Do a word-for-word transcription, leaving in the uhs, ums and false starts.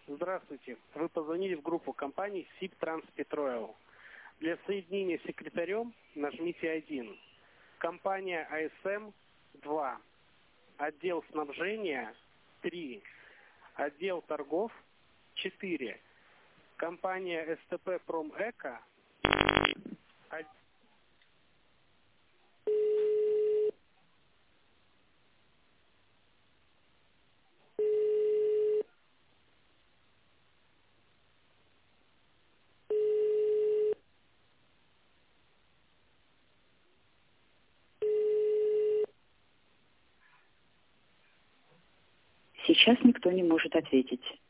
Здравствуйте. Вы позвонили в группу компании Сибтранспетроил. Для соединения с секретарем нажмите один. Компания АСМ два. Отдел снабжения три. Отдел торгов четыре. Компания СТП Промэко. Сейчас никто не может ответить.